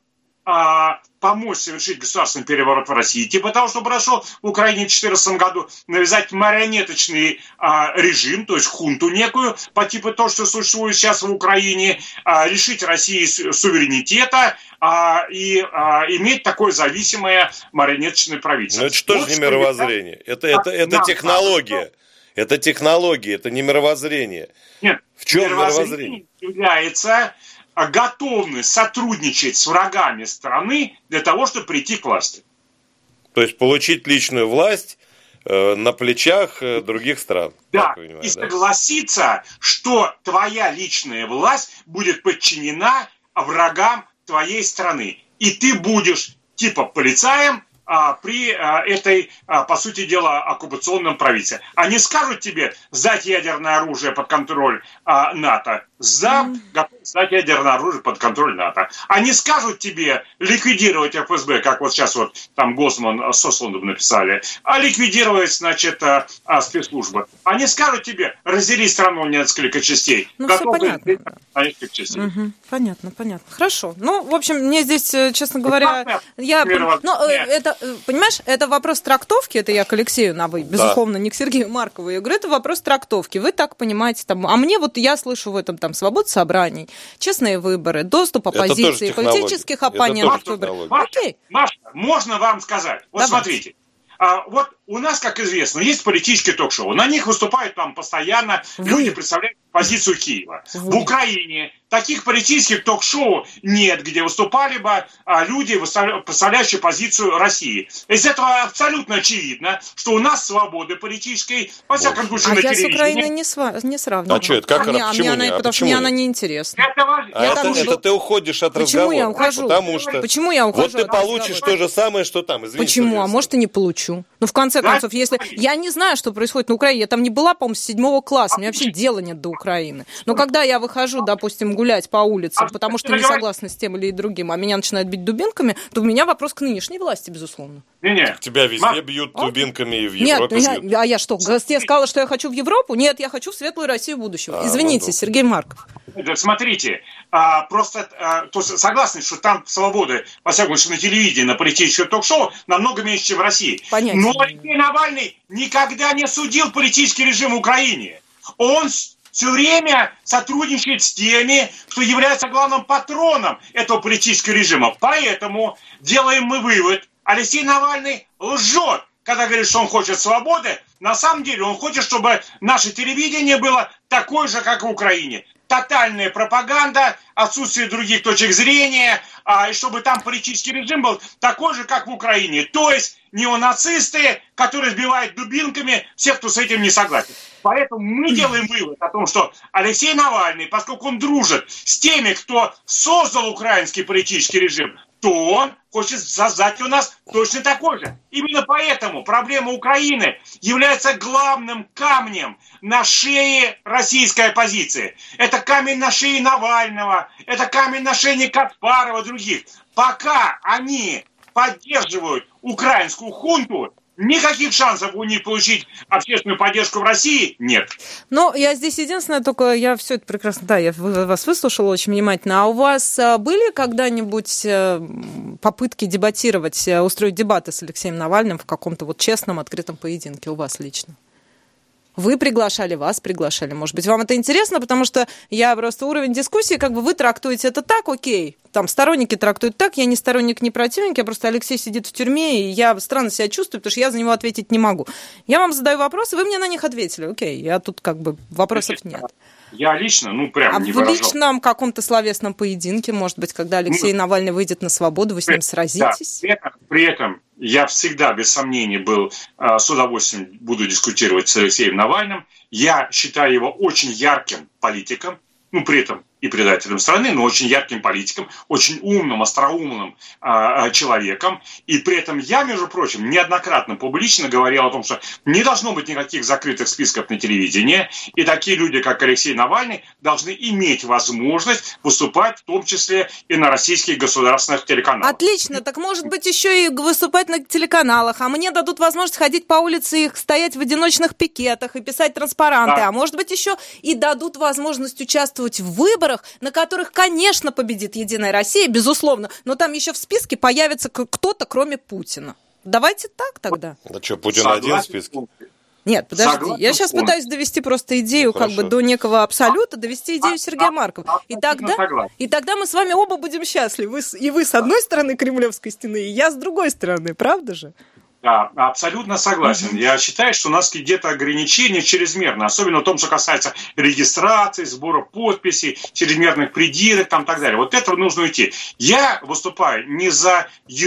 а, помочь совершить государственный переворот в России, типа того, что прошел в Украине в две тысячи четырнадцатом году, навязать марионеточный а, режим, то есть хунту некую, по типу того, что существует сейчас в Украине, а, лишить России суверенитета а, и а, иметь такое зависимое марионеточное правительство. Но это что вот же не мировоззрение? Это, это, это нам, технология. Это технология, это не мировоззрение. Нет, в чем мировоззрение? Мировоззрение Является готовность сотрудничать с врагами страны для того, чтобы прийти к власти. То есть получить личную власть э, на плечах э, других стран. Да, понимаю, и да? согласиться, что твоя личная власть будет подчинена врагам твоей страны. И ты будешь типа полицаем, а, при а, этой, а, по сути дела, оккупационном правительстве. Они скажут тебе сдать ядерное оружие под контроль а, НАТО. Сдам, mm. готов сдать ядерное оружие под контроль НАТО. Они скажут тебе ликвидировать эф эс бэ, как вот сейчас вот там Госман с Осландом написали, а ликвидировать, значит, а, а, спецслужбы. Они скажут тебе разделить страну на несколько частей. Ну, все понятно. На несколько частей. Угу. Понятно, понятно. Хорошо. Ну, в общем, мне здесь, честно говоря, я... Ну, это, понимаешь, это вопрос трактовки, это я к Алексею Навы, безусловно, да. Не к Сергею Маркову. Я говорю, это вопрос трактовки. Вы так понимаете, там, а мне вот, я слышу в этом там свобода собраний, честные выборы, доступ оппозиции, политических оппонентов. Маша, Маша, можно вам сказать? Вот Давай. Смотрите. А, вот у нас, как известно, есть политические ток-шоу. На них выступают там постоянно Вы. люди, представляют позицию Киева. Вы. В Украине таких политических ток-шоу нет, где выступали бы а, люди, представляющие позицию России. Из этого абсолютно очевидно, что у нас свободы политической, во всяком случае, а на я телевидении. с Украиной не, сва- не сравниваю. А что это? Как а она? мне, Почему а мне не? она, А потому почему что мне не? она неинтересна. Это, а это, это, это ты уходишь от Почему разговора. я ухожу? Потому что... Почему я ухожу Вот ты от получишь разговора? то же самое, что там. Извините, Почему? А может, и не получу. Ну, в конце Да? концов, если... Я не знаю, что происходит на Украине. Я там не была, по-моему, с седьмого класса. Мне вообще дела нет до Украины. Но когда я выхожу, допустим, гулять по улице, потому что не согласна с тем или другим, а меня начинают бить дубинками, то у меня вопрос к нынешней власти, безусловно. Не-не. Тебя везде Ма... бьют а? дубинками и в Европе Нет, бьют. я, а я что, я сказала, что я хочу в Европу? Нет, я хочу в светлую Россию будущего. А, Извините, ну, Сергей Марков. Смотрите, а, просто а, то, согласны, что там свободы, во всяком случае, на телевидении, на политических ток-шоу намного меньше, чем в России. Понятно. Но Алексей Навальный никогда не судил политический режим в Украине. Он все время сотрудничает с теми, кто является главным патроном этого политического режима. Поэтому делаем мы вывод. Алексей Навальный лжет, когда говорит, что он хочет свободы. На самом деле он хочет, чтобы наше телевидение было такое же, как в Украине. Тотальная пропаганда, отсутствие других точек зрения, а, и чтобы там политический режим был такой же, как в Украине. То есть неонацисты, которые сбивают дубинками всех, кто с этим не согласен. Поэтому мы делаем вывод о том, что Алексей Навальный, поскольку он дружит с теми, кто создал украинский политический режим, то он хочет создать у нас точно такой же. Именно поэтому проблема Украины является главным камнем на шее российской оппозиции. Это камень на шее Навального, это камень на шее Каспарова и других. Пока они поддерживают украинскую хунту, никаких шансов у них получить общественную поддержку в России нет. Ну, я здесь единственное, только я все это прекрасно, да, я вас выслушала очень внимательно. А у вас были когда-нибудь попытки дебатировать, устроить дебаты с Алексеем Навальным в каком-то вот честном, открытом поединке у вас лично? Вы приглашали, вас приглашали. Может быть, вам это интересно, потому что я просто уровень дискуссии, как бы вы трактуете это так, окей. Там сторонники трактуют так, я не сторонник, не противник, я просто Алексей сидит в тюрьме, и я странно себя чувствую, потому что я за него ответить не могу. Я вам задаю вопросы, вы мне на них ответили. Окей, я тут как бы вопросов нет. Я лично, ну, прям а не в выражал. личном каком-то словесном поединке, может быть, когда Алексей ну, Навальный выйдет на свободу, вы с ним сразитесь? Да, при этом, при этом я всегда, без сомнений, был, с удовольствием буду дискутировать с Алексеем Навальным. Я считаю его очень ярким политиком, ну, при этом и предателем страны, но очень ярким политиком, очень умным, остроумным э, человеком. И при этом я, между прочим, неоднократно публично говорил о том, что не должно быть никаких закрытых списков на телевидении, и такие люди, как Алексей Навальный, должны иметь возможность выступать, в том числе и на российских государственных телеканалах. Отлично, так может быть еще и выступать на телеканалах, а мне дадут возможность ходить по улице и стоять в одиночных пикетах и писать транспаранты, да. А может быть еще и дадут возможность участвовать в выборах, на которых, конечно, победит «Единая Россия», безусловно, но там еще в списке появится кто-то, кроме Путина. Давайте так тогда. А что, Путин один в списке? Нет, подожди, согласен, я сейчас пытаюсь довести просто идею, ну, как бы до некого абсолюта, довести идею Сергея Маркова. И тогда, и тогда мы с вами оба будем счастливы. И вы с одной стороны Кремлевской стены, и я с другой стороны, правда же? Да, абсолютно согласен. Я считаю, что у нас где-то ограничения чрезмерно, особенно в том, что касается регистрации, сбора подписей, чрезмерных придирок там, и так далее. Вот этого нужно уйти. Я выступаю не за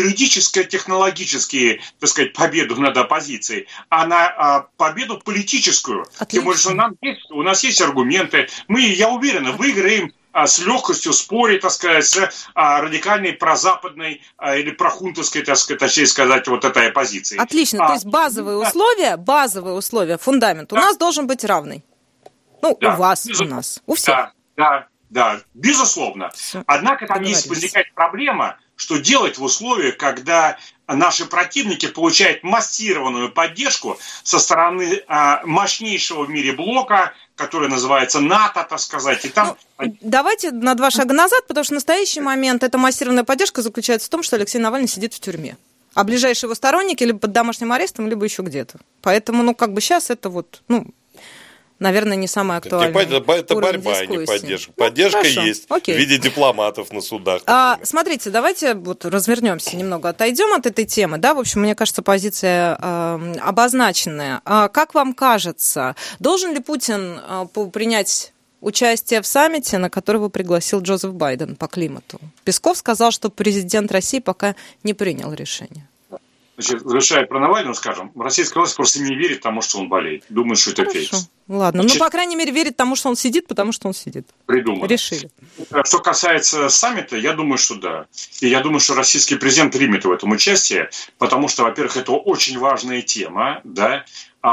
юридическо-технологические, так сказать, победу над оппозицией, а на а, победу политическую. Отлично. Тем более, что нам есть, у нас есть аргументы. Мы, я уверен, выиграем с легкостью спорить, так сказать, с а, радикальной прозападной а, или прохунтовской, так сказать, точнее сказать, вот этой оппозицией. Отлично, а, то есть базовые да. условия, базовые условия, фундамент да. у нас должен быть равный. Ну, да. у вас, безусловно. У нас, у всех. Да, да, да, безусловно. Все. Однако там есть, возникает проблема, что делать в условиях, когда наши противники получают массированную поддержку со стороны а, мощнейшего в мире блока, который называется НАТО, так сказать. И там... ну, давайте на два шага назад, потому что в настоящий момент эта массированная поддержка заключается в том, что Алексей Навальный сидит в тюрьме. А ближайшие его сторонники либо под домашним арестом, либо еще где-то. Поэтому, ну, как бы сейчас это вот, ну... наверное, не самое актуальное. Это, это борьба, а не поддержка. Поддержка ну, есть Окей. в виде дипломатов на судах. А, смотрите, давайте вот развернемся немного, отойдем от этой темы. Да, в общем, мне кажется, позиция э, обозначенная. А как вам кажется, должен ли Путин э, принять участие в саммите, на которого пригласил Джозеф Байден по климату? Песков сказал, что президент России пока не принял решение. Значит, завершая про Навального, скажем, российская власть просто не верит тому, что он болеет. Думает, что это фейк. Ладно, Значит, ну, по крайней мере, верит тому, что он сидит, потому что он сидит. Придумано. Решили. Что касается саммита, я думаю, что да. И я думаю, что российский президент примет в этом участие, потому что, во-первых, это очень важная тема, да,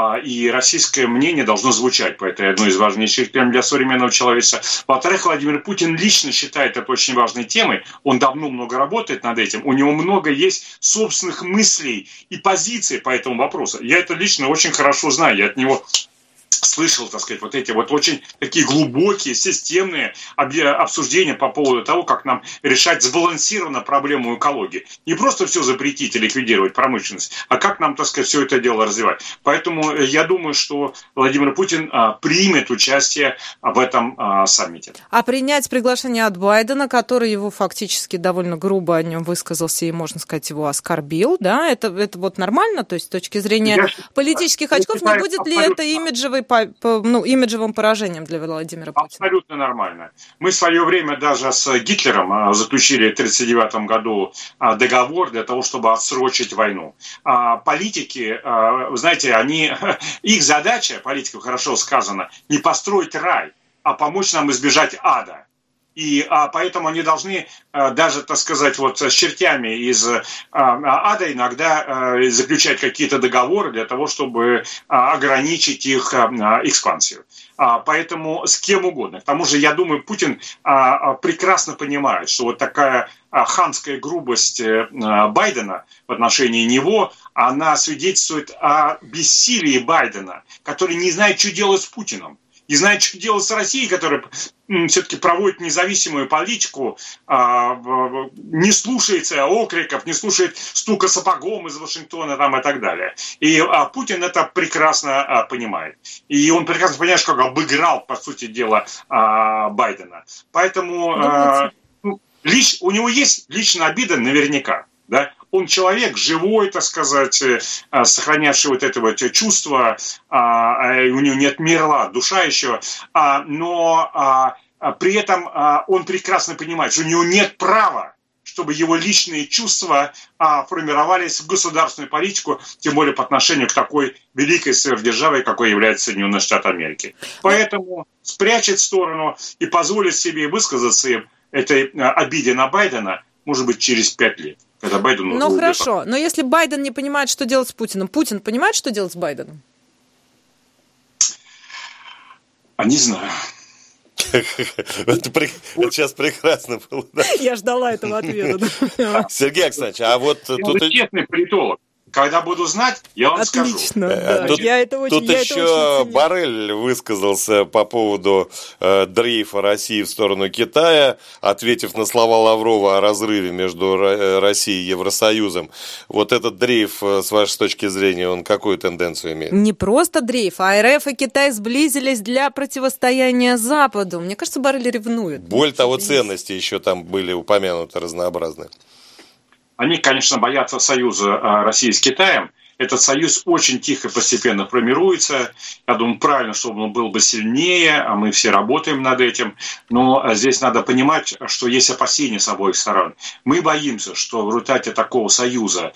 и российское мнение должно звучать по этой одной из важнейших тем для современного человечества. Во-вторых, Владимир Путин лично считает это очень важной темой. Он давно много работает над этим. У него много есть собственных мыслей и позиций по этому вопросу. Я это лично очень хорошо знаю. Я от него слышал, так сказать, вот эти вот очень такие глубокие, системные обсуждения по поводу того, как нам решать сбалансированно проблему экологии. Не просто все запретить и ликвидировать промышленность, а как нам, так сказать, все это дело развивать. Поэтому я думаю, что Владимир Путин а, примет участие в этом а, саммите. А принять приглашение от Байдена, который его фактически довольно грубо о нем высказался и, можно сказать, его оскорбил, да, это, это вот нормально? То есть с точки зрения я политических я очков, считаю, не будет ли это имиджевый По, по, ну, имиджевым поражением для Владимира Путина? Абсолютно нормально. Мы в свое время даже с Гитлером заключили в тысяча девятьсот тридцать девятом году договор для того, чтобы отсрочить войну. Политики, вы знаете, они, их задача, политиков хорошо сказано, не построить рай, а помочь нам избежать ада. И а, поэтому они должны а, даже, так сказать, вот с чертями из а, ада иногда а, заключать какие-то договоры для того, чтобы а, ограничить их а, экспансию. А, поэтому с кем угодно. К тому же, я думаю, Путин а, а, прекрасно понимает, что вот такая а, хамская грубость а, Байдена в отношении него, она свидетельствует о бессилии Байдена, который не знает, что делать с Путиным. Не знает, что делать с Россией, которая все-таки проводит независимую политику, не слушается окриков, не слушает стука сапогом из Вашингтона там, и так далее. И Путин это прекрасно понимает. И он прекрасно понимает, как обыграл, по сути дела, Байдена. Поэтому ну, лич, у него есть личная обида наверняка. Да? Он человек живой, так сказать, сохранявший вот это вот чувство, у него не отмерла душа еще, но при этом он прекрасно понимает, что у него нет права, чтобы его личные чувства формировались в государственную политику, тем более по отношению к такой великой сверхдержаве, какой является Соединенные Штаты Америки. Поэтому спрячет в сторону и позволит себе высказаться им этой обиде на Байдена, может быть, через пять лет. Когда Байден ну уже хорошо, убежал. Но если Байден не понимает, что делать с Путиным, Путин понимает, что делать с Байденом? А не знаю. Это сейчас прекрасно было. Я ждала этого ответа. Сергей Александрович, а вот тут... Честный политолог. Когда буду знать, я вам Отлично, скажу. Отлично, да. Тут, я это очень, тут я еще это очень Боррель высказался по поводу э, дрейфа России в сторону Китая, ответив на слова Лаврова о разрыве между Россией и Евросоюзом. Вот этот дрейф, с вашей точки зрения, он какую тенденцию имеет? Не просто дрейф, а РФ и Китай сблизились для противостояния Западу. Мне кажется, Боррель ревнует. Более того, ценности еще там были упомянуты разнообразные. Они, конечно, боятся союза России с Китаем. Этот союз очень тихо, постепенно формируется. Я думаю, правильно, чтобы он был бы сильнее, а мы все работаем над этим. Но здесь надо понимать, что есть опасения с обоих сторон. Мы боимся, что в результате такого союза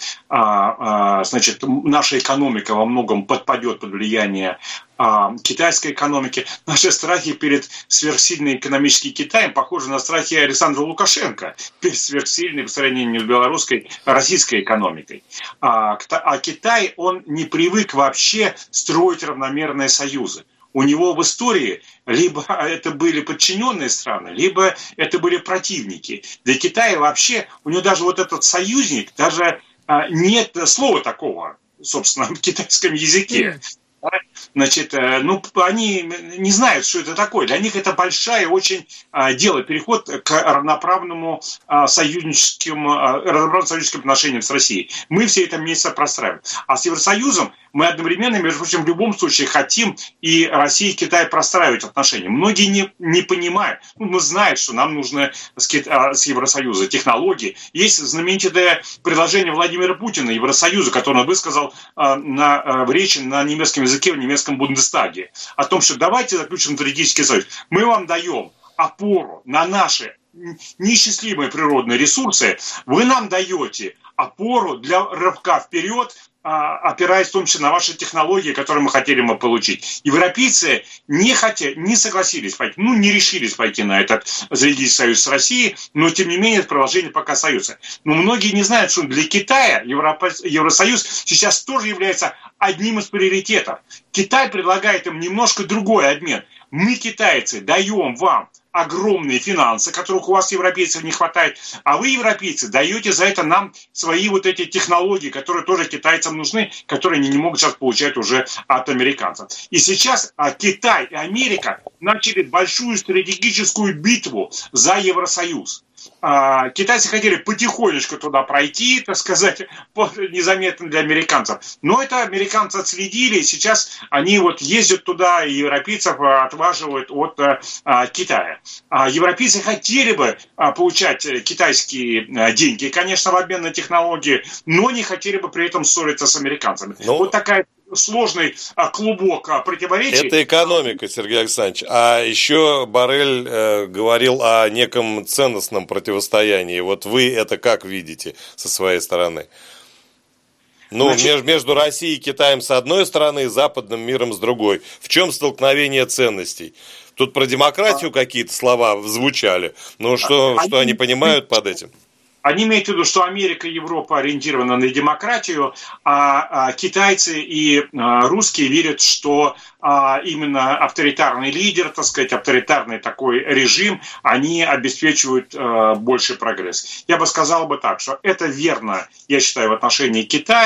значит, наша экономика во многом подпадет под влияние китайской экономики. Наши страхи перед сверхсильным экономическим Китаем похожи на страхи Александра Лукашенко перед сверхсильной по сравнению с белорусской, российской экономикой. А, а Китай, он не привык вообще строить равномерные союзы. У него в истории либо это были подчиненные страны, либо это были противники. Для Китая вообще, у него даже вот этот союзник, даже а, нет слова такого, собственно, в китайском языке. Значит, ну, они не знают, что это такое. Для них это большое очень а, дело, переход к равноправному а, союзническим, а, равноправным союзническим отношениям с Россией. Мы все это вместе простраиваем. А с Евросоюзом мы одновременно, между прочим, в любом случае хотим и Россия, и Китай простраивать отношения. Многие не, не понимают. Ну, мы знаем, что нам нужно с, Кита... с Евросоюза технологии. Есть знаменитое предложение Владимира Путина, Евросоюза, которое он высказал а, на, а, в речи на немецком языке в немецком Бундестаге. О том, что давайте заключим стратегический союз. Мы вам даем опору на наши неисчислимые природные ресурсы. Вы нам даете опору для рывка вперед, опираясь в том числе на ваши технологии, которые мы хотели бы получить. Европейцы не хотели, не согласились пойти, ну, не решились пойти на этот стратегический союз с Россией, но, тем не менее, это продолжение пока союза. Но многие не знают, что для Китая Европа, Евросоюз сейчас тоже является одним из приоритетов. Китай предлагает им немножко другой обмен. Мы, китайцы, даем вам огромные финансы, которых у вас, европейцев, не хватает, а вы, европейцы, даете за это нам свои вот эти технологии, которые тоже китайцам нужны, которые они не могут сейчас получать уже от американцев. И сейчас Китай и Америка начали большую стратегическую битву за Евросоюз. Китайцы хотели потихонечку туда пройти, так сказать, незаметно для американцев. Но это американцы отследили, и сейчас они вот ездят туда, и европейцев отваживают от а, Китая. А европейцы хотели бы а, получать китайские а, деньги, конечно, в обмен на технологии, но не хотели бы при этом ссориться с американцами. Ну... Вот такая сложный а, клубок а, противоречий. Это экономика, Сергей Александрович. А еще Боррель э, говорил о неком ценностном противостоянии. Вот вы это как видите со своей стороны? Ну, Значит... между, между Россией и Китаем с одной стороны и западным миром с другой. В чем столкновение ценностей? Тут про демократию а... какие-то слова звучали. Ну, что, а, что они... они понимают под этим? Они имеют в виду, что Америка и Европа ориентированы на демократию, а, а китайцы и а, русские верят, что а, именно авторитарный лидер, так сказать, авторитарный такой режим, они обеспечивают а, больший прогресс. Я бы сказал бы так, что это верно, я считаю, в отношении Китая,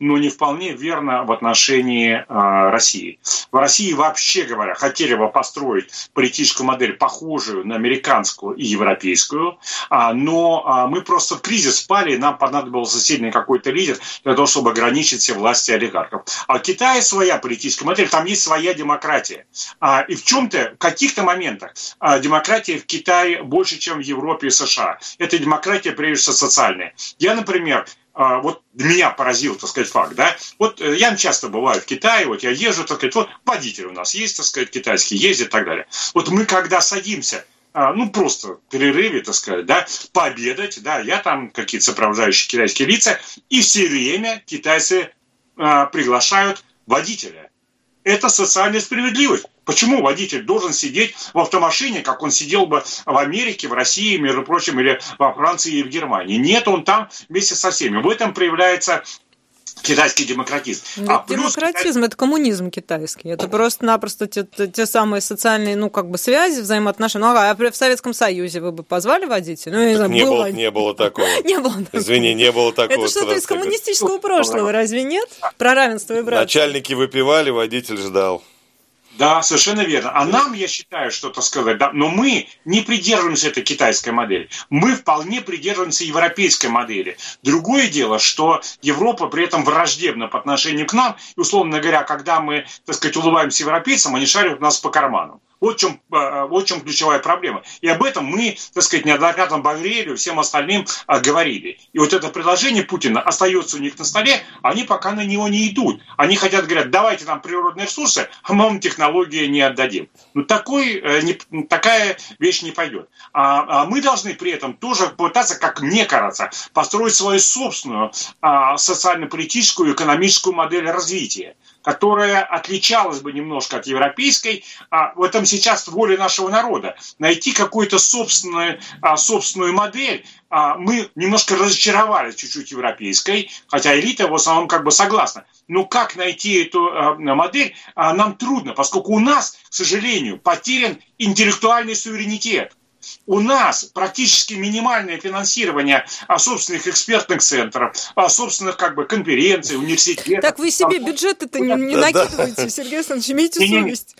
но не вполне верно в отношении э, России. В России, вообще говоря, хотели бы построить политическую модель, похожую на американскую и европейскую, э, но э, мы просто в кризис впали, и нам понадобился сильный какой-то лидер для того, чтобы ограничить все власти олигархов. А в Китае своя политическая модель, там есть своя демократия. А, и в чем-то, в каких-то моментах а, демократия в Китае больше, чем в Европе и США. Это демократия, прежде всего, социальная. Я, например, а, вот меня поразил, так сказать, факт, да, вот я часто бываю в Китае, вот я езжу, так сказать, вот водитель у нас есть, так сказать, китайский, ездит и так далее. Вот мы, когда садимся, ну, просто в перерыве, так сказать, да, пообедать, да, я там какие-то сопровождающие китайские лица, и все время китайцы а, приглашают водителя. Это социальная справедливость. Почему водитель должен сидеть в автомашине, как он сидел бы в Америке, в России, между прочим, или во Франции и в Германии? Нет, он там вместе со всеми. В этом проявляется китайский демократизм. А плюс демократизм китай... – это коммунизм китайский. Это просто-напросто те, те самые социальные, ну, как бы связи, взаимоотношения. Ну, а в Советском Союзе вы бы позвали водителя? Ну, не, знаю, не, было... было, не было такого. Не было такого. Извини, не было такого. Это что-то из коммунистического прошлого, разве нет? Про равенство и братство. Начальники выпивали, водитель ждал. Да, совершенно верно. А нам, я считаю, что, так сказать, да, но мы не придерживаемся этой китайской модели. Мы вполне придерживаемся европейской модели. Другое дело, что Европа при этом враждебна по отношению к нам. И, условно говоря, когда мы, так сказать, улыбаемся европейцам, они шарят нас по карманам. Вот в чем, вот в чем ключевая проблема. И об этом мы, так сказать, неоднократно Багрелю и всем остальным а, говорили. И вот это предложение Путина остается у них на столе, они пока на него не идут. Они хотят, говорят, давайте нам природные ресурсы, а мы вам технологии не отдадим. Ну, такой, не, такая вещь не пойдет. А, а мы должны при этом тоже пытаться, как мне кажется, построить свою собственную а, социально-политическую и экономическую модель развития, которая отличалась бы немножко от европейской. А в этом сейчас воля нашего народа. Найти какую-то собственную, а, собственную модель. А, мы немножко разочаровались чуть-чуть европейской, хотя элита в основном как бы согласна. Но как найти эту а, модель, а, нам трудно, поскольку у нас, к сожалению, потерян интеллектуальный суверенитет. У нас практически минимальное финансирование а, собственных экспертных центров, а, собственных как бы конференций, университетов. Так вы себе бюджеты-то не, не накидываете, Сергей Александрович, имейте совесть.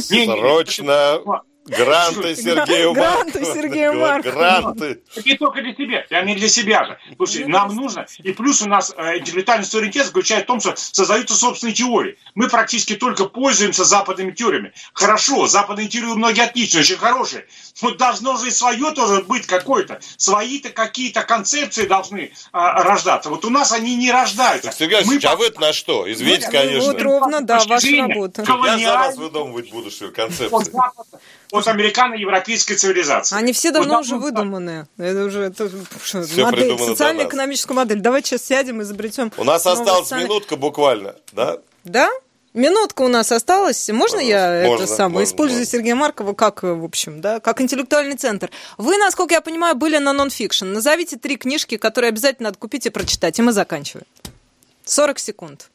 Срочно гранты Сергею Маркову. Гранты Сергею Маркову. Гранты. Не только для себя, а не для себя же. Слушай, нам нужно, и плюс у нас э, интеллектуальный суверенитет заключается в том, что создаются собственные теории. Мы практически только пользуемся западными теориями. Хорошо, западные теории многие отличные, очень хорошие. Но должно же и свое тоже быть какое-то. Свои-то какие-то концепции должны э, рождаться. Вот у нас они не рождаются. Так, Сергей Александрович, а вы-то на что? Извините, конечно. Вот ровно, да, ваша работа. Я за вас выдумывать буду, что концепции. От американо-европейской цивилизации. Они все давно вот, уже выдуманы. Это уже это, что, модель, социально-экономическую модель. Давайте сейчас сядем и изобретем. У нас осталась социальный... минутка буквально, да? Да? Минутка у нас осталась. Можно Пожалуйста. я можно, это самое использую можно. Сергея Маркова как, в общем, да, как интеллектуальный центр? Вы, насколько я понимаю, были на нон-фикшн. Назовите три книжки, которые обязательно надо купить и прочитать. И мы заканчиваем. сорок секунд.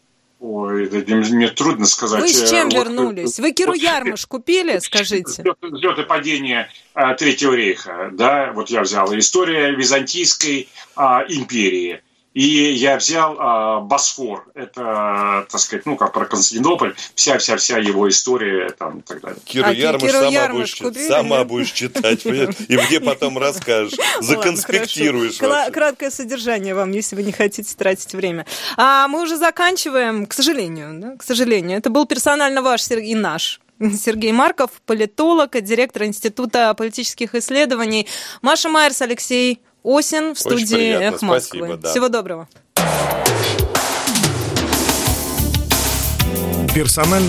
Ой, мне трудно сказать. Вы с чем вот, вернулись? Вы Киру Ярмыш купили, скажите? Взлет и падение а, Третьего рейха, да, вот я взял история Византийской а, империи. И я взял а, Босфор, это, так сказать, ну, как про Константинополь, вся-вся-вся его история там и так далее. Киру а Ярмыш сама, Ярмыш будешь, купили, сама будешь читать, и мне потом расскажешь, законспектируешь. Ладно, краткое содержание вам, если вы не хотите тратить время. А мы уже заканчиваем, к сожалению, да, к сожалению. Это был персонально ваш и наш Сергей Марков, политолог, директор Института политических исследований. Маша Майерс, Алексей Осин в студии «Эхо Москвы». Спасибо, да. Всего доброго. Персонально